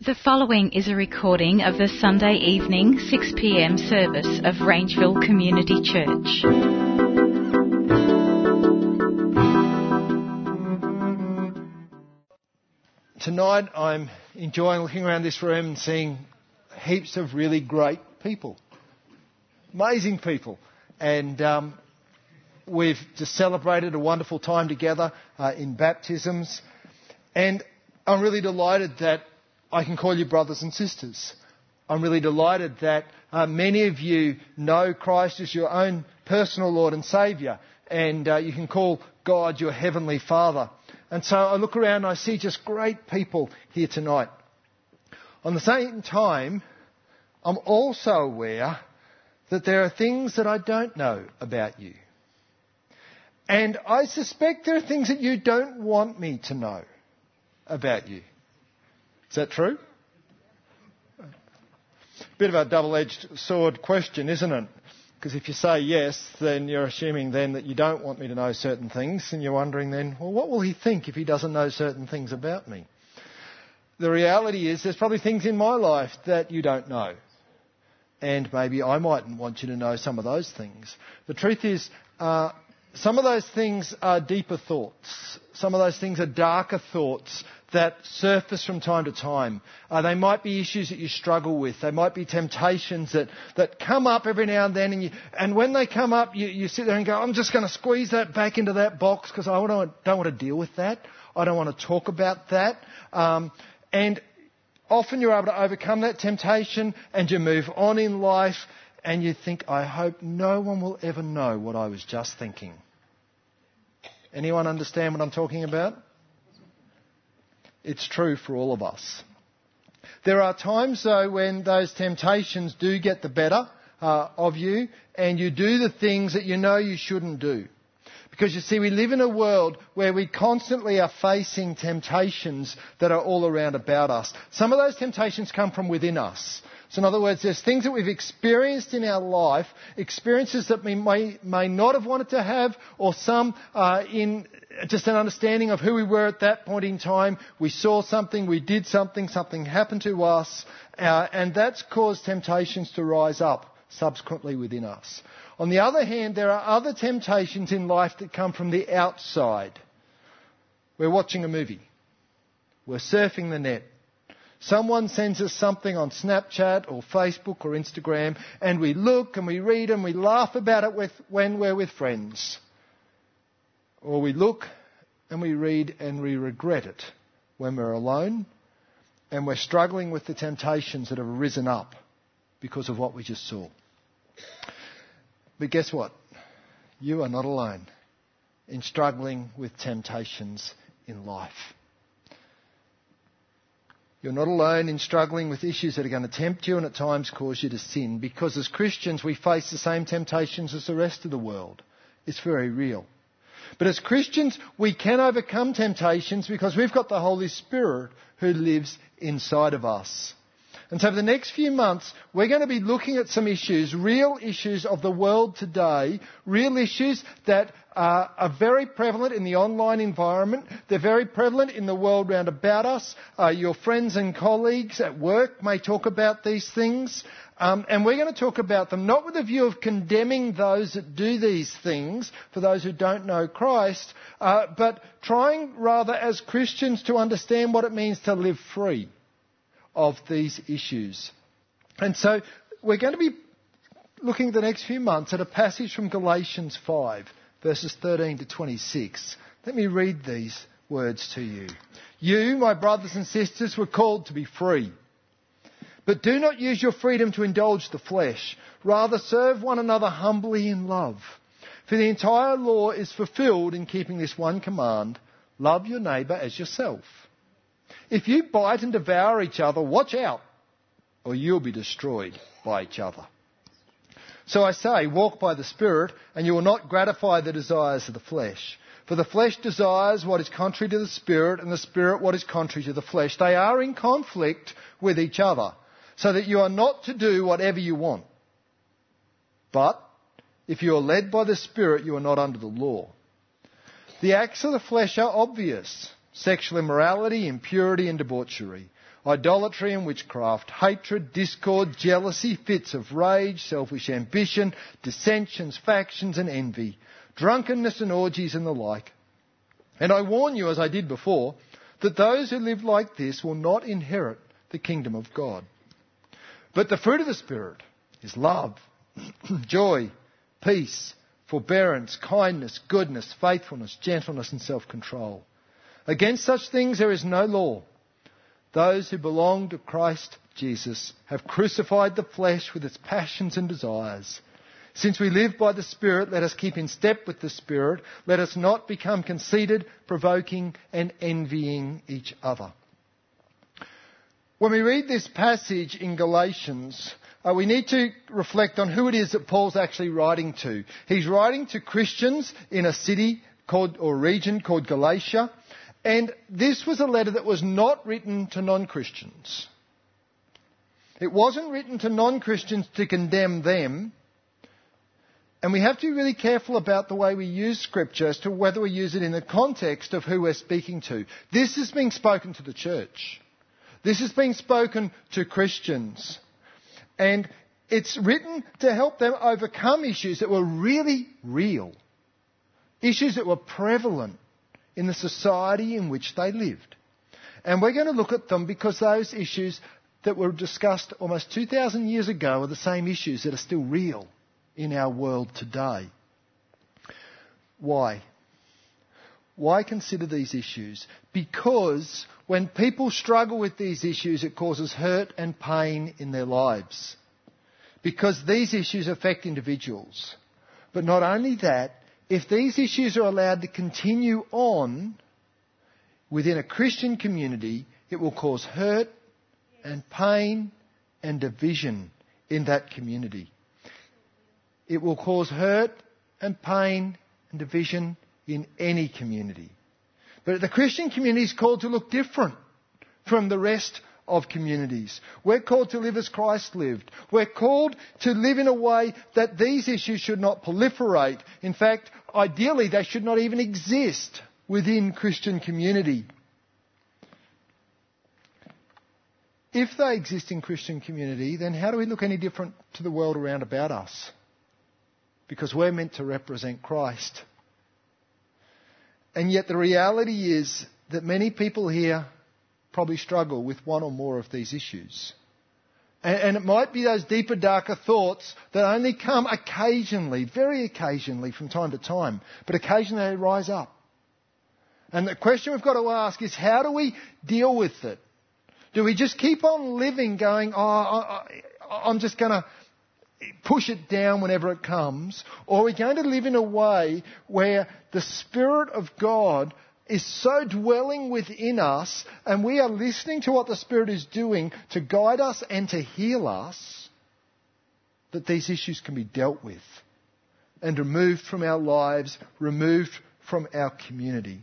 The following is a recording of the Sunday evening 6 p.m. service of Rangeville Community Church. Tonight I'm enjoying looking around this room and seeing heaps of really great people. Amazing people. And we've just celebrated a wonderful time together in baptisms. And I'm really delighted that I can call you brothers and sisters. I'm really delighted that many of you know Christ as your own personal Lord and Saviour, and you can call God your Heavenly Father. And so I look around and I see just great people here tonight. On the same time, I'm also aware that there are things that I don't know about you. And I suspect there are things that you don't want me to know about you. Is that true? Bit of a double-edged sword question, isn't it? Because if you say yes, then you're assuming then that you don't want me to know certain things, and you're wondering then, well, what will he think if he doesn't know certain things about me? The reality is there's probably things in my life that you don't know. And maybe I mightn't want you to know some of those things. The truth is, some of those things are deeper thoughts. Some of those things are darker thoughts that surface from time to time. They might be issues that you struggle with. They might be temptations that come up every now and then. And when they come up, you sit there and go, I'm just going to squeeze that back into that box because I don't want to deal with that. I don't want to talk about that. And often you're able to overcome that temptation and you move on in life and you think, I hope no one will ever know what I was just thinking. Anyone understand what I'm talking about? It's true for all of us. There are times, though, when those temptations do get the better of you and you do the things that you know you shouldn't do. Because, you see, we live in a world where we constantly are facing temptations that are all around about us. Some of those temptations come from within us. So in other words, there's things that we've experienced in our life, experiences that we may not have wanted to have, or some in just an understanding of who we were at that point in time. We saw something, we did something, something happened to us, and that's caused temptations to rise up subsequently within us. On the other hand, there are other temptations in life that come from the outside. We're watching a movie. We're surfing the net. Someone sends us something on Snapchat or Facebook or Instagram, and we look and we read and we laugh about it when we're with friends. Or we look and we read and we regret it when we're alone and we're struggling with the temptations that have arisen up because of what we just saw. But guess what? You are not alone in struggling with temptations in life. You're not alone in struggling with issues that are going to tempt you and at times cause you to sin, because as Christians we face the same temptations as the rest of the world. It's very real. But as Christians we can overcome temptations because we've got the Holy Spirit who lives inside of us. And so for the next few months, we're going to be looking at some issues, real issues of the world today, real issues that are very prevalent in the online environment. They're very prevalent in the world round about us. Your friends and colleagues at work may talk about these things. And we're going to talk about them not with a view of condemning those that do these things, for those who don't know Christ, but trying rather as Christians to understand what it means to live free of these issues. And so we're going to be looking the next few months at a passage from Galatians 5, verses 13 to 26. Let me read these words to you. You, my brothers and sisters, were called to be free. But do not use your freedom to indulge the flesh. Rather, serve one another humbly in love. For the entire law is fulfilled in keeping this one command: love your neighbour as yourself. If you bite and devour each other, watch out, or you'll be destroyed by each other. So I say, walk by the Spirit, and you will not gratify the desires of the flesh. For the flesh desires what is contrary to the Spirit, and the Spirit what is contrary to the flesh. They are in conflict with each other, so that you are not to do whatever you want. But if you are led by the Spirit, you are not under the law. The acts of the flesh are obvious: sexual immorality, impurity and debauchery, idolatry and witchcraft, hatred, discord, jealousy, fits of rage, selfish ambition, dissensions, factions and envy, drunkenness and orgies and the like. And I warn you, as I did before, that those who live like this will not inherit the kingdom of God. But the fruit of the Spirit is love, joy, peace, forbearance, kindness, goodness, faithfulness, gentleness and self-control. Against such things there is no law. Those who belong to Christ Jesus have crucified the flesh with its passions and desires. Since we live by the Spirit, let us keep in step with the Spirit. Let us not become conceited, provoking and envying each other. When we read this passage in Galatians, we need to reflect on who it is that Paul's actually writing to. He's writing to Christians in a city or region called Galatia. And this was a letter that was not written to non-Christians. It wasn't written to non-Christians to condemn them. And we have to be really careful about the way we use Scripture as to whether we use it in the context of who we're speaking to. This is being spoken to the church. This is being spoken to Christians. And it's written to help them overcome issues that were really real. Issues that were prevalent in the society in which they lived. And we're going to look at them because those issues that were discussed almost 2,000 years ago are the same issues that are still real in our world today. Why? Why consider these issues? Because when people struggle with these issues, it causes hurt and pain in their lives. Because these issues affect individuals. But not only that, if these issues are allowed to continue on within a Christian community, it will cause hurt and pain and division in that community. It will cause hurt and pain and division in any community. But the Christian community is called to look different from the rest of communities. We're called to live as Christ lived. We're called to live in a way that these issues should not proliferate. In fact, ideally, they should not even exist within Christian community. If they exist in Christian community, then how do we look any different to the world around about us? Because we're meant to represent Christ. And yet the reality is that many people here probably struggle with one or more of these issues. And it might be those deeper, darker thoughts that only come occasionally, very occasionally from time to time, but occasionally they rise up. And the question we've got to ask is, how do we deal with it? Do we just keep on living going, I'm just going to push it down whenever it comes? Or are we going to live in a way where the Spirit of God is so dwelling within us and we are listening to what the Spirit is doing to guide us and to heal us, that these issues can be dealt with and removed from our lives, removed from our community?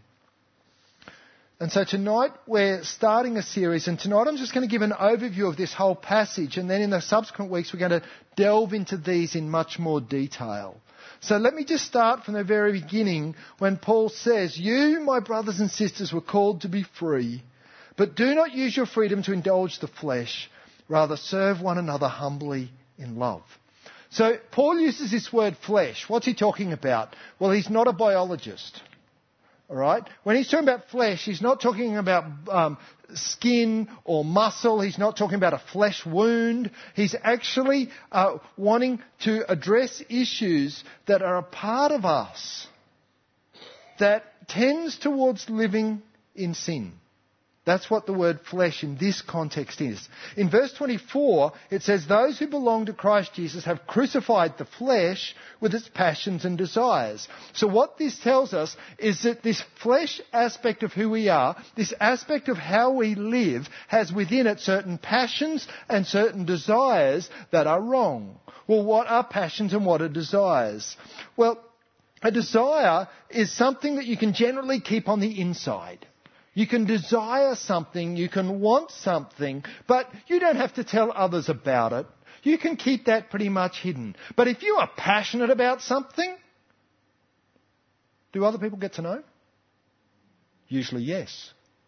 And so tonight we're starting a series, and tonight I'm just going to give an overview of this whole passage, and then in the subsequent weeks we're going to delve into these in much more detail. So let me just start from the very beginning when Paul says, "You, my brothers and sisters, were called to be free, but do not use your freedom to indulge the flesh. Rather serve one another humbly in love." So Paul uses this word flesh. What's he talking about? Well, he's not a biologist. All right? When he's talking about flesh, he's not talking about skin or muscle. He's not talking about a flesh wound. He's actually wanting to address issues that are a part of us that tends towards living in sin. That's what the word flesh in this context is. In verse 24, it says, "Those who belong to Christ Jesus have crucified the flesh with its passions and desires." So what this tells us is that this flesh aspect of who we are, this aspect of how we live, has within it certain passions and certain desires that are wrong. Well, what are passions and what are desires? Well, a desire is something that you can generally keep on the inside. You can desire something, you can want something, but you don't have to tell others about it. You can keep that pretty much hidden. But if you are passionate about something, do other people get to know? Usually yes.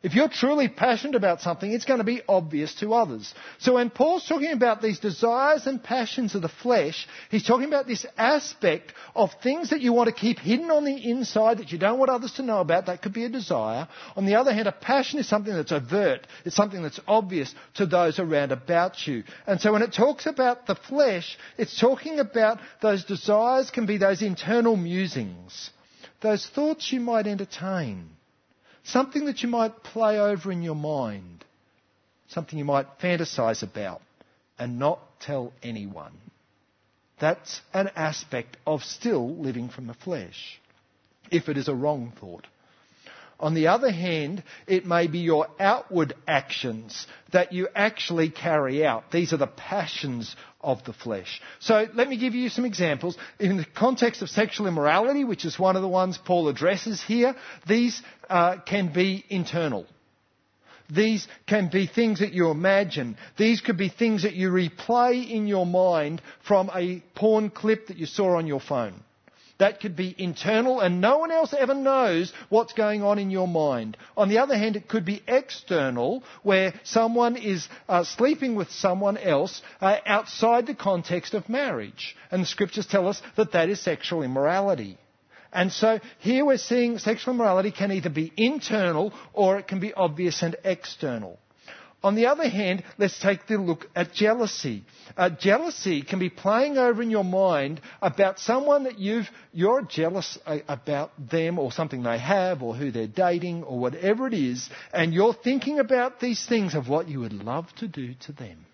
If you're truly passionate about something, it's going to be obvious to others. So when Paul's talking about these desires and passions of the flesh, he's talking about this aspect of things that you want to keep hidden on the inside that you don't want others to know about. That could be a desire. On the other hand, a passion is something that's overt. It's something that's obvious to those around about you. And so when it talks about the flesh, it's talking about those desires can be those internal musings, those thoughts you might entertain. Something that you might play over in your mind. Something you might fantasize about and not tell anyone. That's an aspect of still living from the flesh, if it is a wrong thought. On the other hand, it may be your outward actions that you actually carry out. These are the passions of the flesh. So let me give you some examples. In the context of sexual immorality, which is one of the ones Paul addresses here, these can be internal. These can be things that you imagine. These could be things that you replay in your mind from a porn clip that you saw on your phone. That could be internal and no one else ever knows what's going on in your mind. On the other hand, it could be external, where someone is sleeping with someone else outside the context of marriage. And the scriptures tell us that that is sexual immorality. And so here we're seeing sexual immorality can either be internal or it can be obvious and external. On the other hand, let's take the look at jealousy. Jealousy can be playing over in your mind about someone that you're jealous about them or something they have or who they're dating or whatever it is, and you're thinking about these things of what you would love to do to them.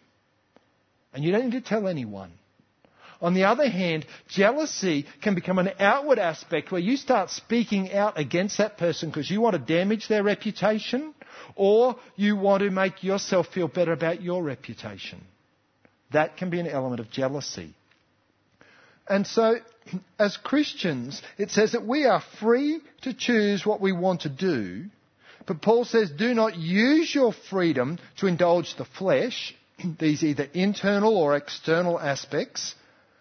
And you don't need to tell anyone. On the other hand, jealousy can become an outward aspect where you start speaking out against that person because you want to damage their reputation or you want to make yourself feel better about your reputation. That can be an element of jealousy. And so, as Christians, it says that we are free to choose what we want to do, but Paul says do not use your freedom to indulge the flesh, these either internal or external aspects.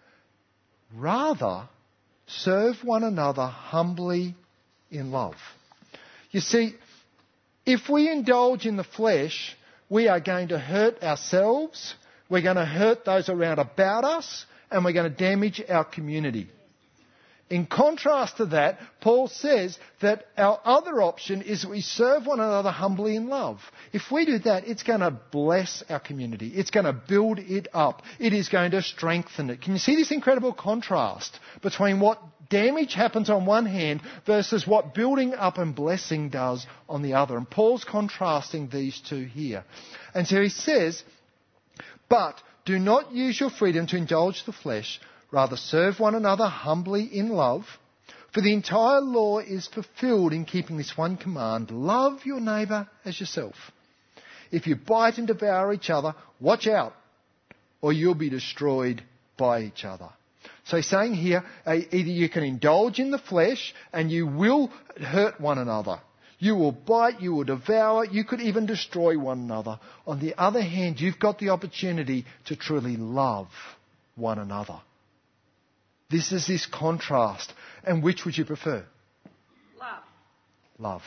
Rather, serve one another humbly in love. You see, if we indulge in the flesh, we are going to hurt ourselves, we're going to hurt those around about us, and we're going to damage our community. In contrast to that, Paul says that our other option is we serve one another humbly in love. If we do that, it's going to bless our community. It's going to build it up. It is going to strengthen it. Can you see this incredible contrast between what damage happens on one hand versus what building up and blessing does on the other? And Paul's contrasting these two here. And so he says, but do not use your freedom to indulge the flesh. Rather, serve one another humbly in love. For the entire law is fulfilled in keeping this one command: love your neighbour as yourself. If you bite and devour each other, watch out, or you'll be destroyed by each other. So he's saying here, either you can indulge in the flesh and you will hurt one another. You will bite, you will devour, you could even destroy one another. On the other hand, you've got the opportunity to truly love one another. This is this contrast. And which would you prefer? Love. Love.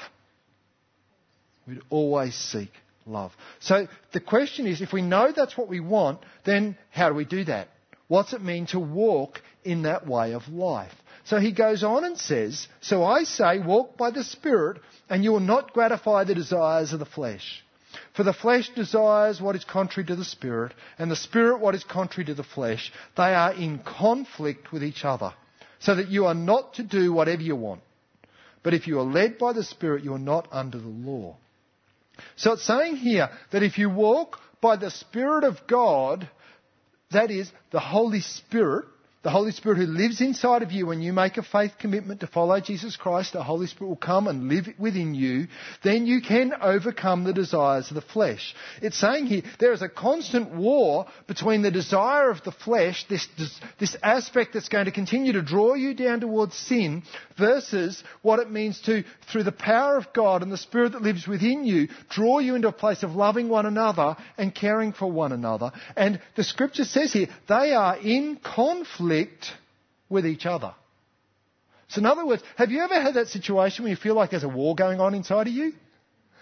We'd always seek love. So the question is, if we know that's what we want, then how do we do that? What's it mean to walk in that way of life? So he goes on and says, so I say, walk by the Spirit, and you will not gratify the desires of the flesh. For the flesh desires what is contrary to the Spirit, and the Spirit what is contrary to the flesh. They are in conflict with each other, so that you are not to do whatever you want. But if you are led by the Spirit, you are not under the law. So it's saying here that if you walk by the Spirit of God, that is, the Holy Spirit who lives inside of you when you make a faith commitment to follow Jesus Christ, the Holy Spirit will come and live within you, then you can overcome the desires of the flesh. It's saying here there is a constant war between the desire of the flesh, this aspect that's going to continue to draw you down towards sin, versus what it means to, through the power of God and the Spirit that lives within you, draw you into a place of loving one another and caring for one another. And the Scripture says here, they are in conflict with each other. So in other words, have you ever had that situation where you feel like there's a war going on inside of you?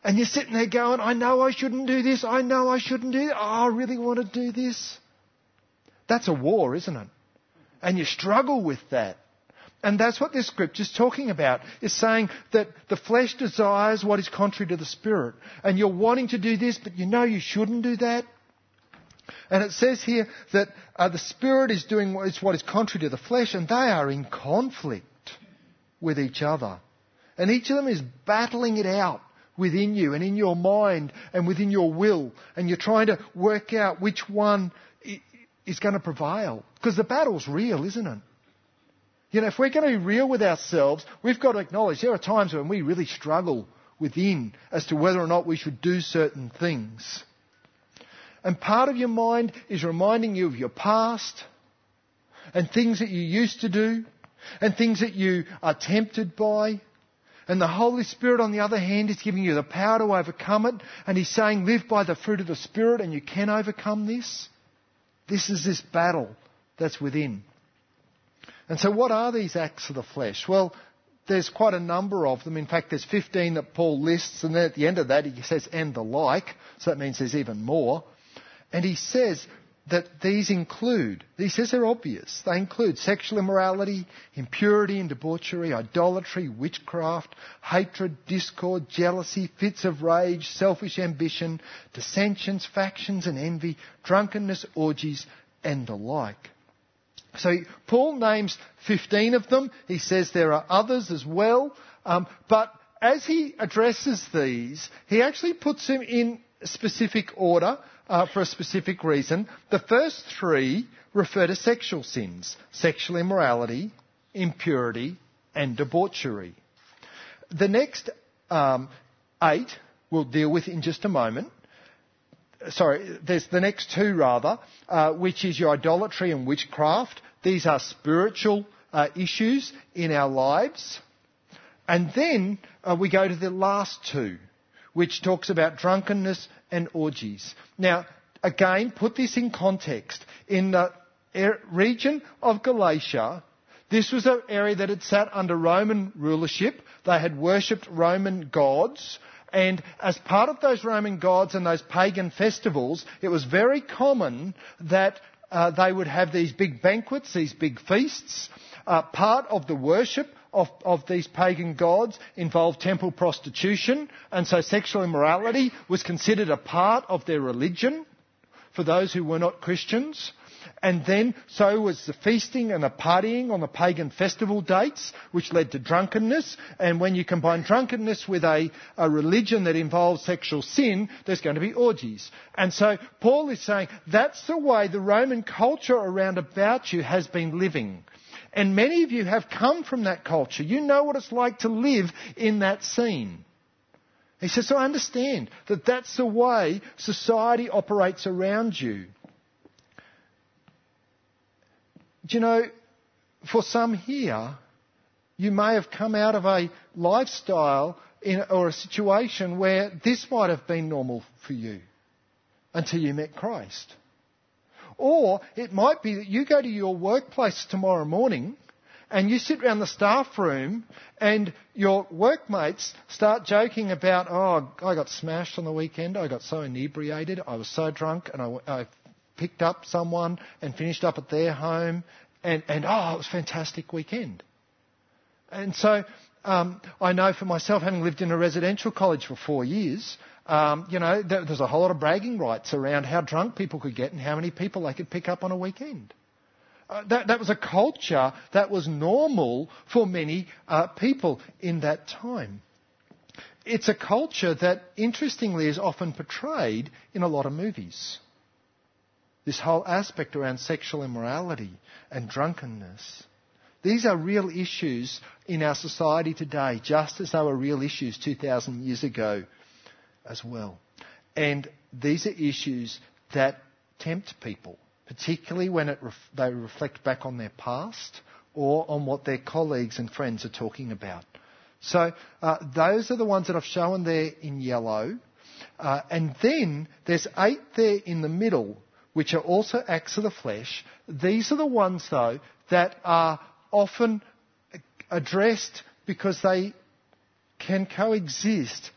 And you're sitting there going, I know I shouldn't do this. I know I shouldn't do that. Oh, I really want to do this. That's a war, isn't it? And you struggle with that. And that's what this scripture's talking about. It's saying that the flesh desires what is contrary to the spirit. And you're wanting to do this, but you know you shouldn't do that. And it says here that the spirit is doing what is contrary to the flesh, and they are in conflict with each other. And each of them is battling it out within you and in your mind and within your will. And you're trying to work out which one is going to prevail. Because the battle's real, isn't it? You know, if we're going to be real with ourselves, we've got to acknowledge there are times when we really struggle within as to whether or not we should do certain things. And part of your mind is reminding you of your past and things that you used to do and things that you are tempted by. And the Holy Spirit, on the other hand, is giving you the power to overcome it. And He's saying, live by the fruit of the Spirit and you can overcome this. This is this battle that's within. And so what are these acts of the flesh? Well, there's quite a number of them. In fact, there's 15 that Paul lists. And then at the end of that, he says, and the like. So that means there's even more. And he says that these include, he says they're obvious. They include sexual immorality, impurity and debauchery, idolatry, witchcraft, hatred, discord, jealousy, fits of rage, selfish ambition, dissensions, factions and envy, drunkenness, orgies and the like. So Paul names 15 of them. He says there are others as well. But as he addresses these, he actually puts them in specific order for a specific reason. The first three refer to sexual sins: sexual immorality, impurity and debauchery. The next 8 we'll deal with in just a moment. There's the next 2 rather, which is your idolatry and witchcraft. These are spiritual issues in our lives. And then we go to the last 2, which talks about drunkenness and orgies. Now, again, put this in context. In the region of Galatia, this was an area that had sat under Roman rulership. They had worshipped Roman gods. And as part of those Roman gods and those pagan festivals, it was very common that they would have these big banquets, these big feasts. Part of the worship of these pagan gods involved temple prostitution, and so sexual immorality was considered a part of their religion for those who were not Christians. And then so was the feasting and the partying on the pagan festival dates, which led to drunkenness. And when you combine drunkenness with a religion that involves sexual sin, there's going to be orgies. And so Paul is saying that's the way the Roman culture around about you has been living. And many of you have come from that culture. You know what it's like to live in that scene. He says, so I understand that that's the way society operates around you. Do you know, for some here, you may have come out of a lifestyle or a situation where this might have been normal for you until you met Christ. Or it might be that you go to your workplace tomorrow morning and you sit around the staff room and your workmates start joking about, oh, I got smashed on the weekend, I got so inebriated, I was so drunk and I picked up someone and finished up at their home and it was a fantastic weekend. And so I know for myself, having lived in a residential college for 4 years, there's a whole lot of bragging rights around how drunk people could get and how many people they could pick up on a weekend. That was a culture that was normal for many people in that time. It's a culture that, interestingly, is often portrayed in a lot of movies. This whole aspect around sexual immorality and drunkenness. These are real issues in our society today, just as they were real issues 2,000 years ago as well. And these are issues that tempt people, particularly when they reflect back on their past or on what their colleagues and friends are talking about. So those are the ones that I've shown there in yellow. And then there's 8 there in the middle, which are also acts of the flesh. These are the ones, though, that are often addressed because they can coexist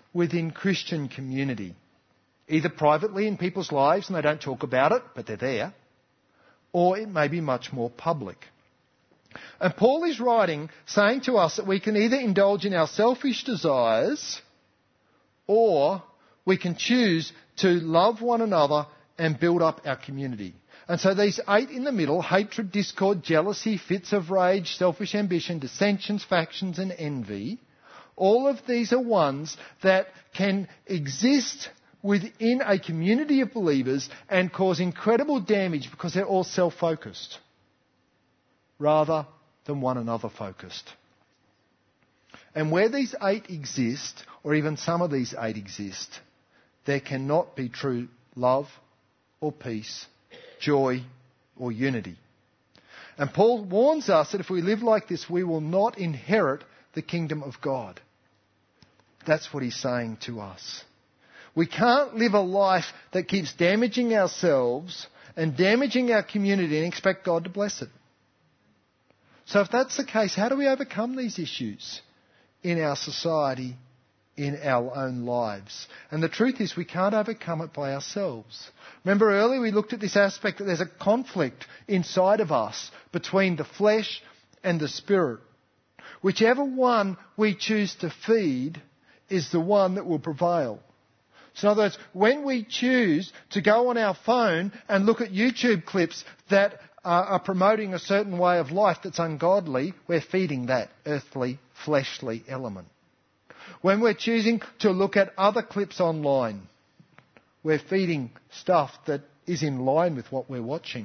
within Christian community, either privately in people's lives and they don't talk about it, but they're there, or it may be much more public. And Paul is writing, saying to us that we can either indulge in our selfish desires or we can choose to love one another and build up our community. And so these 8 in the middle, hatred, discord, jealousy, fits of rage, selfish ambition, dissensions, factions and envy, all of these are ones that can exist within a community of believers and cause incredible damage because they're all self-focused rather than one another focused. And where these 8 exist, or even some of these 8 exist, there cannot be true love or peace, joy or unity. And Paul warns us that if we live like this, we will not inherit the kingdom of God. That's what he's saying to us. We can't live a life that keeps damaging ourselves and damaging our community and expect God to bless it. So if that's the case, how do we overcome these issues in our society, in our own lives? And the truth is we can't overcome it by ourselves. Remember earlier we looked at this aspect that there's a conflict inside of us between the flesh and the spirit. Whichever one we choose to feed is the one that will prevail. So in other words, when we choose to go on our phone and look at YouTube clips that are promoting a certain way of life that's ungodly, we're feeding that earthly, fleshly element. When we're choosing to look at other clips online, we're feeding stuff that is in line with what we're watching.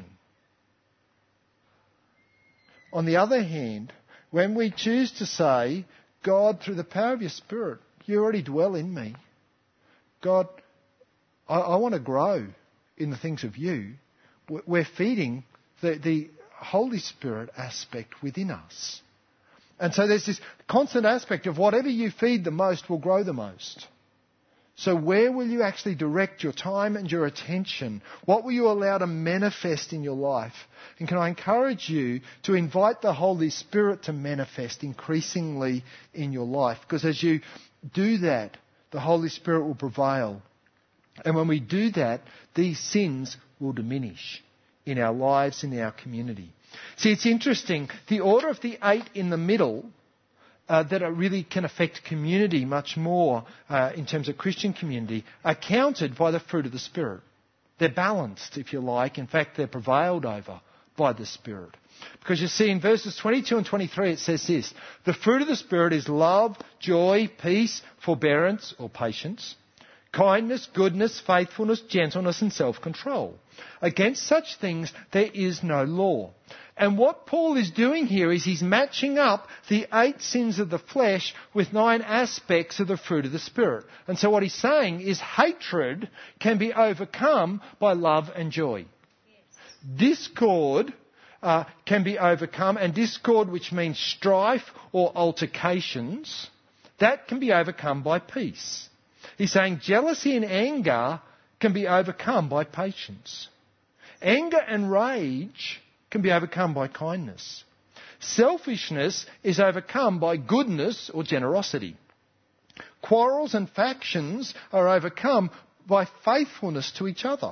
On the other hand, when we choose to say, God, through the power of your Spirit, you already dwell in me. God, I want to grow in the things of you. We're feeding the Holy Spirit aspect within us. And so there's this constant aspect of whatever you feed the most will grow the most. So where will you actually direct your time and your attention? What will you allow to manifest in your life? And can I encourage you to invite the Holy Spirit to manifest increasingly in your life? Because as you do that, the Holy Spirit will prevail. And when we do that, these sins will diminish in our lives, in our community. See, it's interesting. The order of the 8 in the middle that really can affect community much more in terms of Christian community are countered by the fruit of the Spirit. They're balanced, if you like. In fact, they're prevailed over by the Spirit. Because you see in verses 22 and 23 it says this: the fruit of the Spirit is love, joy, peace, forbearance or patience, kindness, goodness, faithfulness, gentleness and self-control. Against such things there is no law. And what Paul is doing here is he's matching up the 8 sins of the flesh with 9 aspects of the fruit of the Spirit. And so what he's saying is hatred can be overcome by love and joy. Yes. Discord can be overcome, and discord, which means strife or altercations, that can be overcome by peace. He's saying jealousy and anger can be overcome by patience. Anger and rage can be overcome by kindness. Selfishness is overcome by goodness or generosity. Quarrels and factions are overcome by faithfulness to each other.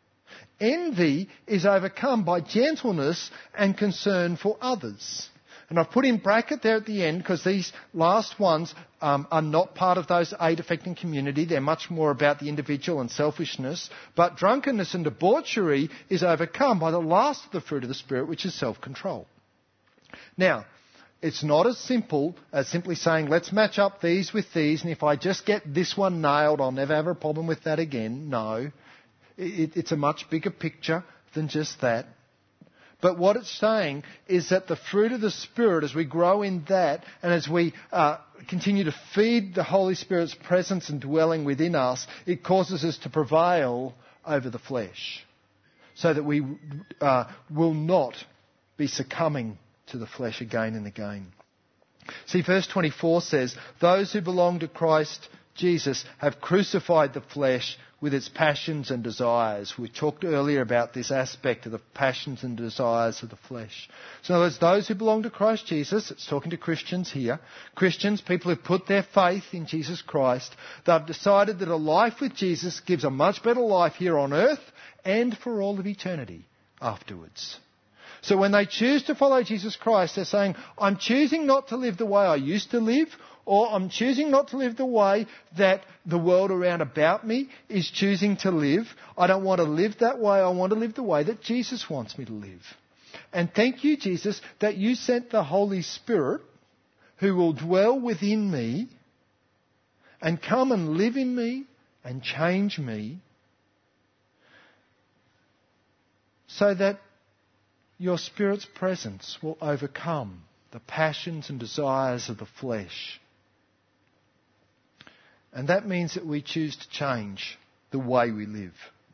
Envy is overcome by gentleness and concern for others. And I've put in bracket there at the end because these last ones are not part of those 8 affecting community. They're much more about the individual and selfishness. But drunkenness and debauchery is overcome by the last of the fruit of the Spirit, which is self-control. Now, it's not as simple as simply saying, let's match up these with these, and if I just get this one nailed, I'll never have a problem with that again. No. It's a much bigger picture than just that. But what it's saying is that the fruit of the Spirit, as we grow in that and as we continue to feed the Holy Spirit's presence and dwelling within us, it causes us to prevail over the flesh so that we will not be succumbing to the flesh again and again. See, verse 24 says, those who belong to Christ Jesus have crucified the flesh with its passions and desires. We talked earlier about this aspect of the passions and desires of the flesh. So in other words, those who belong to Christ Jesus, it's talking to Christians here, Christians, people who put their faith in Jesus Christ, they've decided that a life with Jesus gives a much better life here on earth and for all of eternity afterwards. So when they choose to follow Jesus Christ, they're saying, I'm choosing not to live the way I used to live, or I'm choosing not to live the way that the world around about me is choosing to live. I don't want to live that way. I want to live the way that Jesus wants me to live. And thank you, Jesus, that you sent the Holy Spirit who will dwell within me and come and live in me and change me so that your Spirit's presence will overcome the passions and desires of the flesh. And that means that we choose to change the way we live.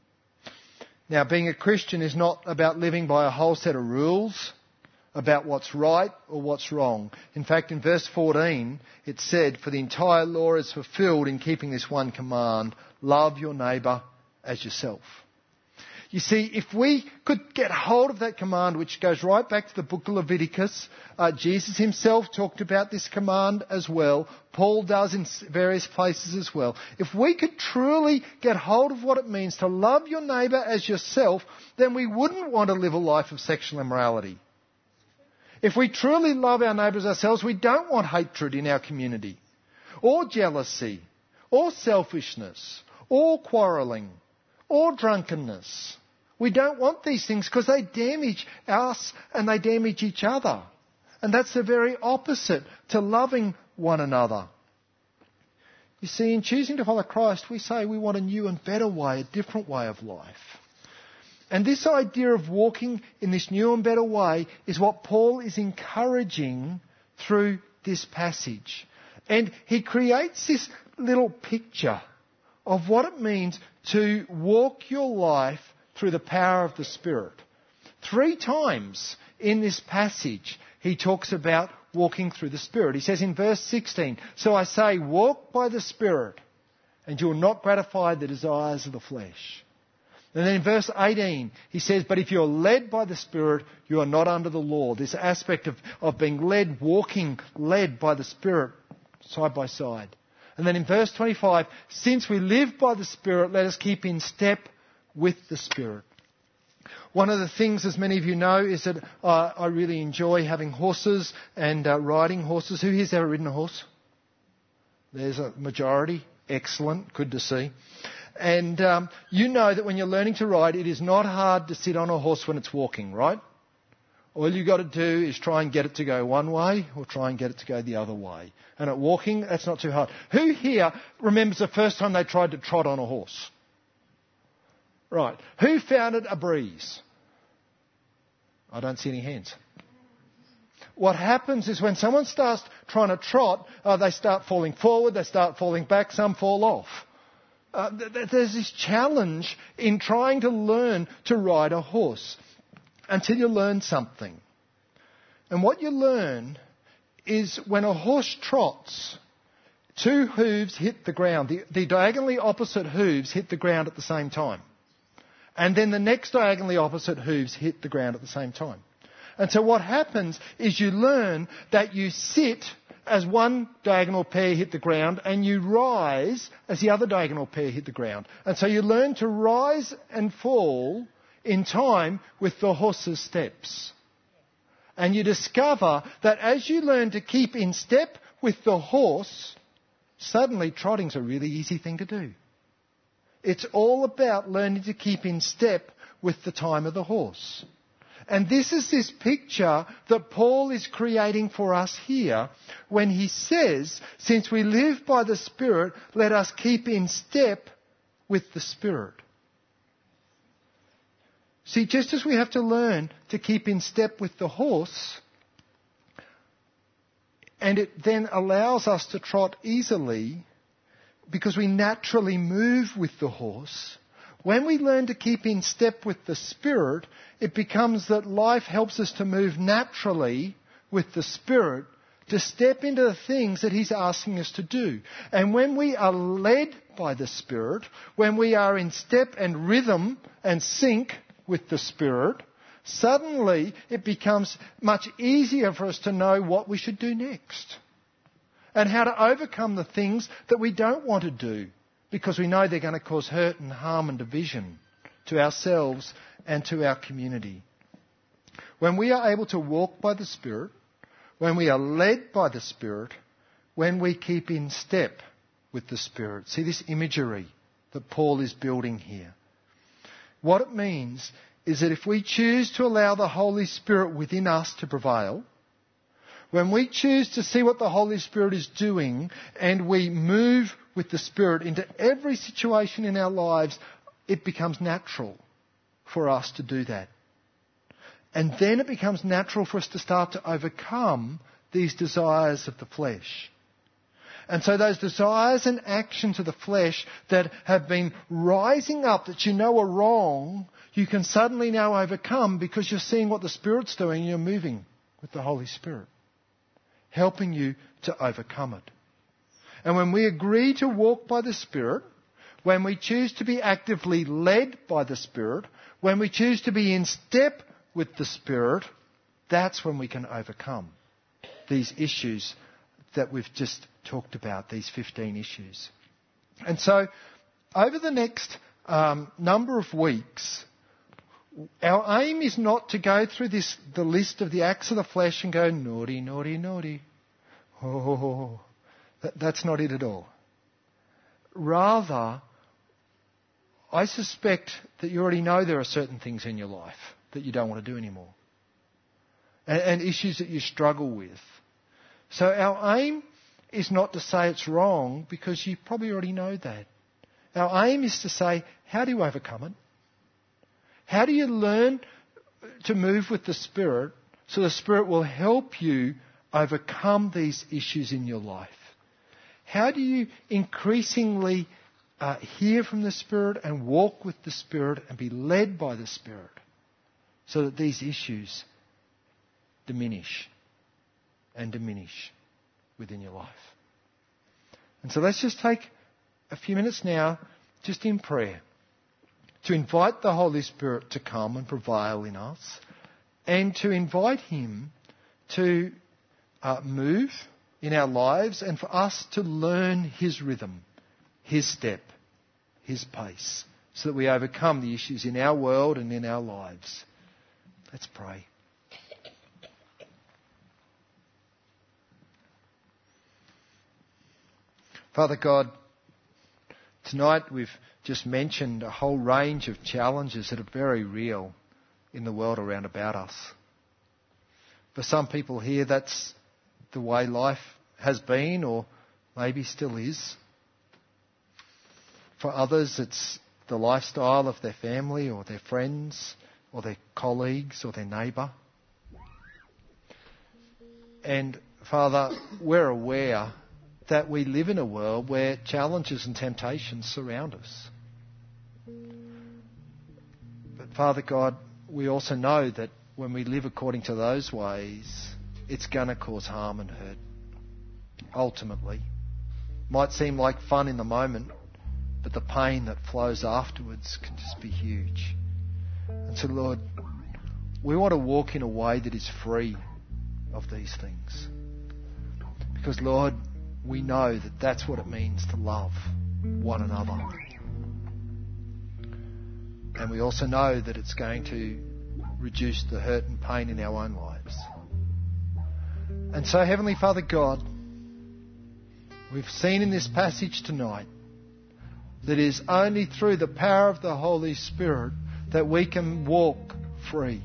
Now, being a Christian is not about living by a whole set of rules about what's right or what's wrong. In fact, in verse 14, it said, "For the entire law is fulfilled in keeping this one command, love your neighbour as yourself." You see, if we could get hold of that command, which goes right back to the book of Leviticus, Jesus himself talked about this command as well. Paul does in various places as well. If we could truly get hold of what it means to love your neighbour as yourself, then we wouldn't want to live a life of sexual immorality. If we truly love our neighbours ourselves, we don't want hatred in our community, or jealousy, or selfishness, or quarrelling, or drunkenness. We don't want these things because they damage us and they damage each other. And that's the very opposite to loving one another. You see, in choosing to follow Christ, we say we want a new and better way, a different way of life. And this idea of walking in this new and better way is what Paul is encouraging through this passage. And he creates this little picture of what it means to walk your life through the power of the Spirit. 3 times in this passage, he talks about walking through the Spirit. He says in verse 16, "So I say, walk by the Spirit, and you will not gratify the desires of the flesh." And then in verse 18, he says, "But if you are led by the Spirit, you are not under the law." This aspect of being led, walking, led by the Spirit, side by side. And then in verse 25, "Since we live by the Spirit, let us keep in step with the Spirit." One of the things, as many of you know, is that I really enjoy having horses and riding horses. Who here's ever ridden a horse? There's a majority. Excellent. Good to see. And you know that when you're learning to ride, it is not hard to sit on a horse when it's walking, right? All you've got to do is try and get it to go one way or try and get it to go the other way. And at walking, that's not too hard. Who here remembers the first time they tried to trot on a horse? Right. Who found it a breeze? I don't see any hands. What happens is when someone starts trying to trot, they start falling forward, they start falling back, some fall off. There's this challenge in trying to learn to ride a horse until you learn something. And what you learn is when a horse trots, 2 hooves hit the ground. The diagonally opposite hooves hit the ground at the same time. And then the next diagonally opposite hooves hit the ground at the same time. And so what happens is you learn that you sit as one diagonal pair hit the ground and you rise as the other diagonal pair hit the ground. And so you learn to rise and fall in time with the horse's steps. And you discover that as you learn to keep in step with the horse, suddenly trotting's a really easy thing to do. It's all about learning to keep in step with the time of the horse. And this is this picture that Paul is creating for us here when he says, "Since we live by the Spirit, let us keep in step with the Spirit." See, just as we have to learn to keep in step with the horse, and it then allows us to trot easily because we naturally move with the horse, when we learn to keep in step with the Spirit, it becomes that life helps us to move naturally with the Spirit to step into the things that He's asking us to do. And when we are led by the Spirit, when we are in step and rhythm and sync with the Spirit, suddenly it becomes much easier for us to know what we should do next and how to overcome the things that we don't want to do because we know they're going to cause hurt and harm and division to ourselves and to our community. When we are able to walk by the Spirit, when we are led by the Spirit, when we keep in step with the Spirit. See this imagery that Paul is building here. What it means is that if we choose to allow the Holy Spirit within us to prevail, when we choose to see what the Holy Spirit is doing and we move with the Spirit into every situation in our lives, it becomes natural for us to do that. And then it becomes natural for us to start to overcome these desires of the flesh. And so those desires and actions of the flesh that have been rising up that you know are wrong, you can suddenly now overcome because you're seeing what the Spirit's doing and you're moving with the Holy Spirit, helping you to overcome it. And when we agree to walk by the Spirit, when we choose to be actively led by the Spirit, when we choose to be in step with the Spirit, that's when we can overcome these issues that we've just talked about, these 15 issues. And so, over the next number of weeks, our aim is not to go through the list of the acts of the flesh and go, naughty, naughty, naughty. Oh, that's not it at all. Rather, I suspect that you already know there are certain things in your life that you don't want to do anymore. And issues that you struggle with. So our aim is not to say it's wrong because you probably already know that. Our aim is to say, how do you overcome it? How do you learn to move with the Spirit so the Spirit will help you overcome these issues in your life? How do you increasingly hear from the Spirit and walk with the Spirit and be led by the Spirit so that these issues diminish and diminish within your life? And so let's just take a few minutes now, just in prayer, to invite the Holy Spirit to come and prevail in us and to invite Him to move in our lives and for us to learn His rhythm, His step, His pace, so that we overcome the issues in our world and in our lives. Let's pray. Father God, tonight we've just mentioned a whole range of challenges that are very real in the world around about us. For some people here, that's the way life has been or maybe still is. For others, it's the lifestyle of their family or their friends or their colleagues or their neighbour. And Father, we're aware that we live in a world where challenges and temptations surround us. But Father God, we also know that when we live according to those ways, it's going to cause harm and hurt. Ultimately. Might seem like fun in the moment, but the pain that flows afterwards can just be huge. And so, Lord, we want to walk in a way that is free of these things. Because, Lord, we know that that's what it means to love one another. And we also know that it's going to reduce the hurt and pain in our own lives. And so, Heavenly Father God, we've seen in this passage tonight that it is only through the power of the Holy Spirit that we can walk free.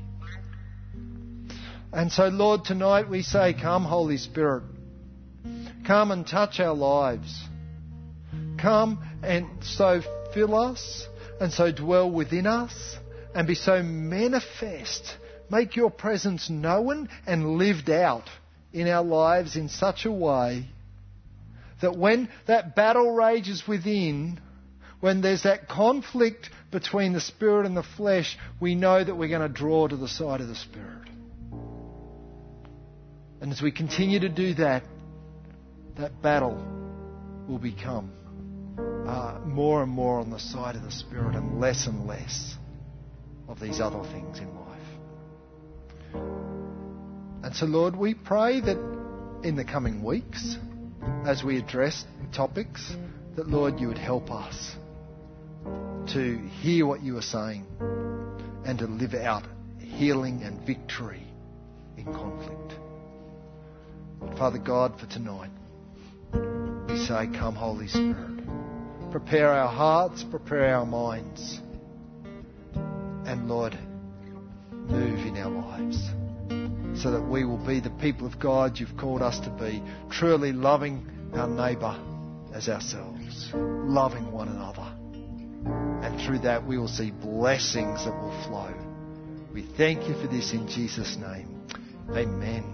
And so, Lord, tonight we say, come, Holy Spirit. Come and touch our lives. Come and so fill us and so dwell within us and be so manifest. Make your presence known and lived out in our lives in such a way that when that battle rages within, when there's that conflict between the Spirit and the flesh, we know that we're going to draw to the side of the Spirit. And as we continue to do that, that battle will become more and more on the side of the Spirit and less of these other things in life. And so, Lord, we pray that in the coming weeks, as we address topics, that, Lord, you would help us to hear what you are saying and to live out healing and victory in conflict. But Father God, for tonight, we say, come Holy Spirit. Prepare our hearts, prepare our minds. And Lord, move in our lives so that we will be the people of God you've called us to be, truly loving our neighbour as ourselves, loving one another. And through that we will see blessings that will flow. We thank you for this in Jesus' name. Amen.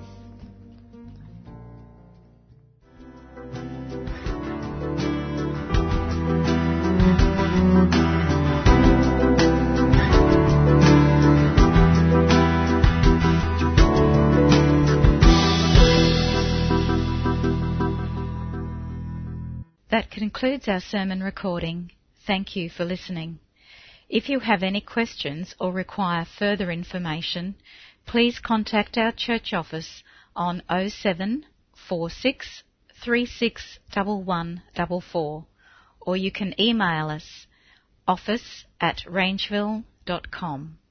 That concludes our sermon recording. Thank you for listening. If you have any questions or require further information, please contact our church office on 07 46 36 1144, or you can email us office@rangeville.com.